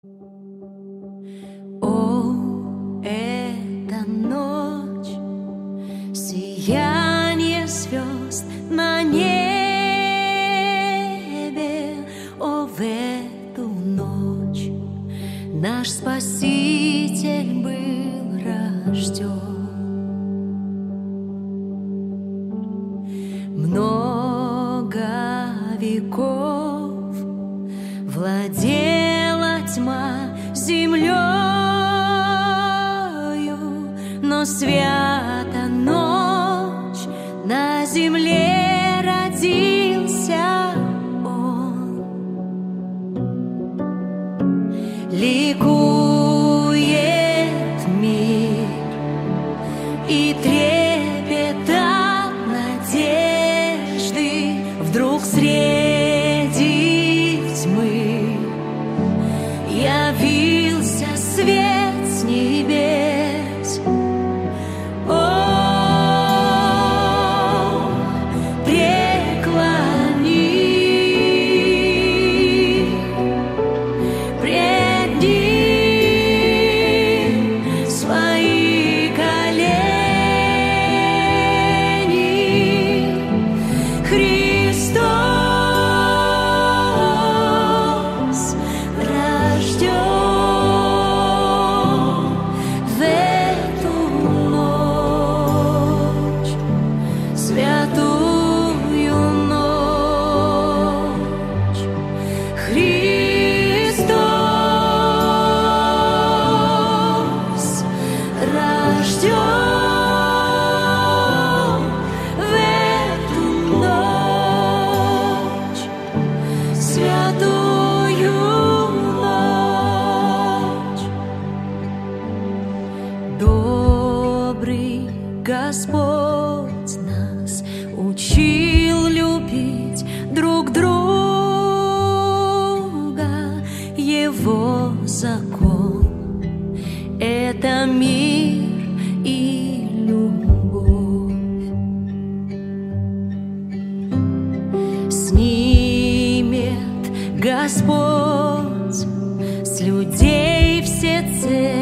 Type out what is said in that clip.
О, эта ночь, сияние звезд на небе. О, в эту ночь наш Спаситель был рожден. Много веков владела тьма землею, но свята ночь, на земле родился Он. Ликует мир и трепет от надежды, вдруг среди тьмы явился свет с небес. О, преклони пред Ним свои колени. Христос рожден в эту ночь, святую ночь. Христос рожден в эту ночь, святую ночь. Добрый Господь нас учил любить друг друга. Его закон — это мир и любовь. Снимет Господь с людей все цепи,